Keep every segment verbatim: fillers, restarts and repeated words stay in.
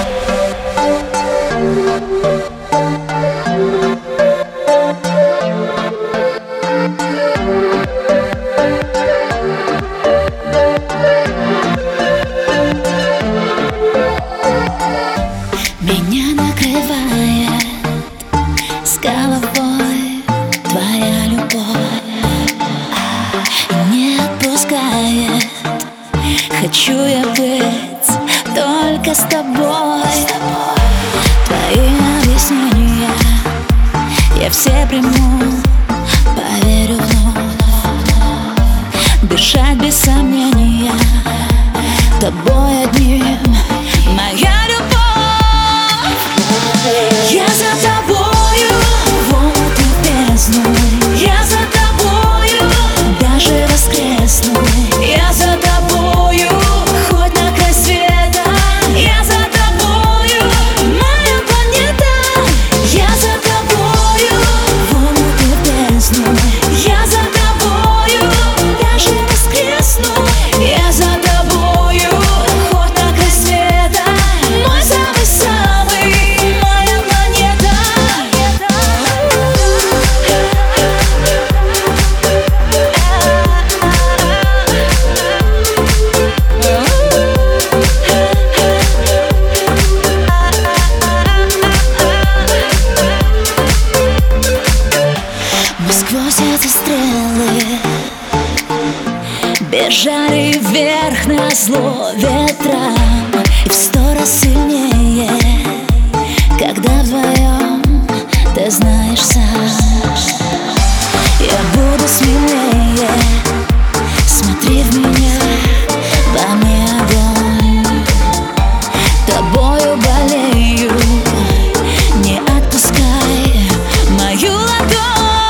Меня накрывает с головой твоя любовь, не отпускает. Хочу я быть только с тобой. Твои объяснения я все приму, поверю вновь. Дышать без сомнения тобой одним, моя любовь. Я за тобою в омут и бездну, я за тобою даже воскресну. Я за тобою хоть на край света, я за тобою, моя планета. Я за тобою в омут и бездну, я за тобою даже воскресну. Я за тобою хоть на край света, мой самый-самый. Сквозь эти стрелы бежали вверх назло ветрам, и в сто раз сильнее, когда вдвоем, ты знаешь сам. Я буду смелее, смотри в меня, во мне огонь. Тобою болею, не отпускай мою ладонь.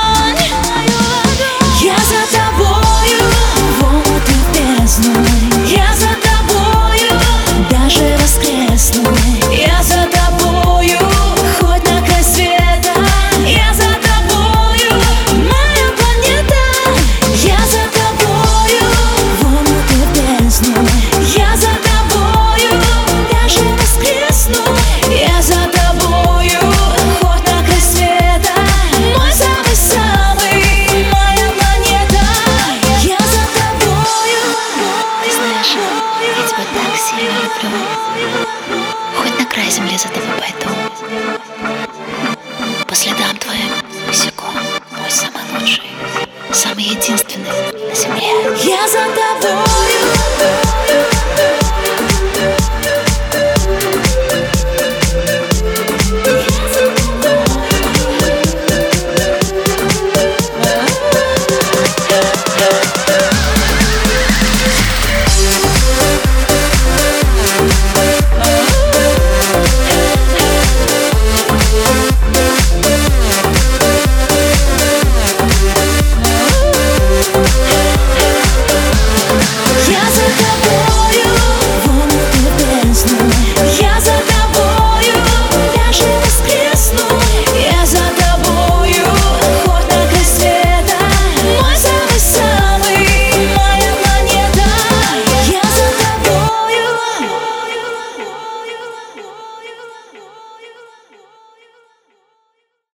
Я за тобою в омут и бездну, я за тобою даже воскресну. Я за тобою хоть на край света, я за тобою, моя планета. Я за тобою в омут и бездну, я за тобою даже воскресну. Я за тобою хоть на край света, мой самый-самый. Я тебя так сильно люблю, хоть на край земли за тобой пойду. По следам твоим босиком, мой самый лучший, самый единственный на земле. Я за тобою.